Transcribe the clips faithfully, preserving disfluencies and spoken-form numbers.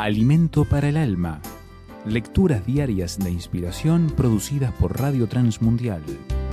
Alimento para el alma. Lecturas diarias de inspiración producidas por Radio Transmundial.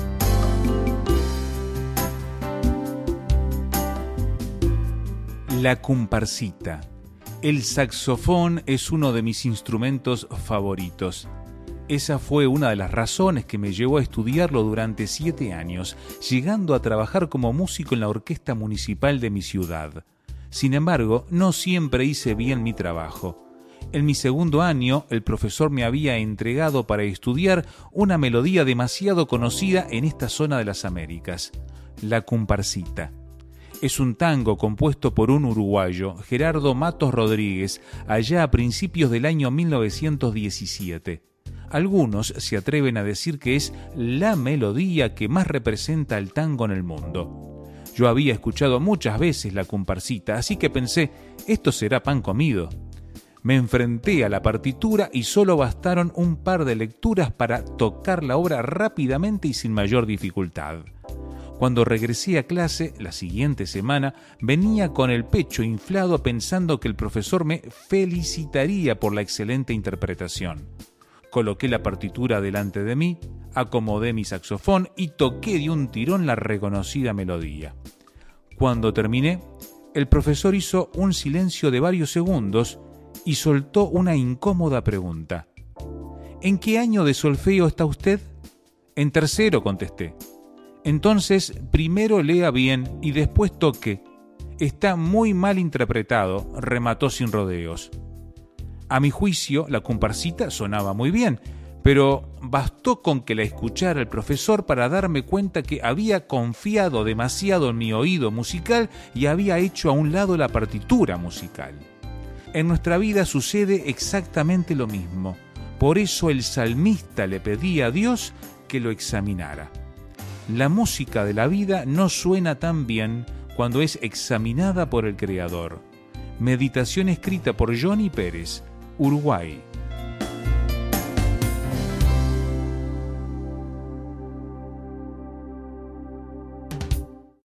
La comparsita. El saxofón es uno de mis instrumentos favoritos. Esa fue una de las razones que me llevó a estudiarlo durante siete años, llegando a trabajar como músico en la orquesta municipal de mi ciudad. Sin embargo, no siempre hice bien mi trabajo. En mi segundo año, el profesor me había entregado para estudiar una melodía demasiado conocida en esta zona de las Américas, la comparsita. Es un tango compuesto por un uruguayo, Gerardo Matos Rodríguez, allá a principios del año mil novecientos diecisiete. Algunos se atreven a decir que es la melodía que más representa el tango en el mundo. Yo había escuchado muchas veces la comparsita, así que pensé, esto será pan comido. Me enfrenté a la partitura y solo bastaron un par de lecturas para tocar la obra rápidamente y sin mayor dificultad. Cuando regresé a clase, la siguiente semana, venía con el pecho inflado pensando que el profesor me felicitaría por la excelente interpretación. Coloqué la partitura delante de mí, acomodé mi saxofón y toqué de un tirón la reconocida melodía. Cuando terminé, el profesor hizo un silencio de varios segundos y soltó una incómoda pregunta. ¿En qué año de solfeo está usted? En tercero, contesté. Entonces, primero lea bien y después toque. Está muy mal interpretado, remató sin rodeos. A mi juicio, la comparsita sonaba muy bien, pero bastó con que la escuchara el profesor para darme cuenta que había confiado demasiado en mi oído musical y había hecho a un lado la partitura musical. En nuestra vida sucede exactamente lo mismo. Por eso el salmista le pedía a Dios que lo examinara. La música de la vida no suena tan bien cuando es examinada por el Creador. Meditación escrita por Johnny Pérez, Uruguay.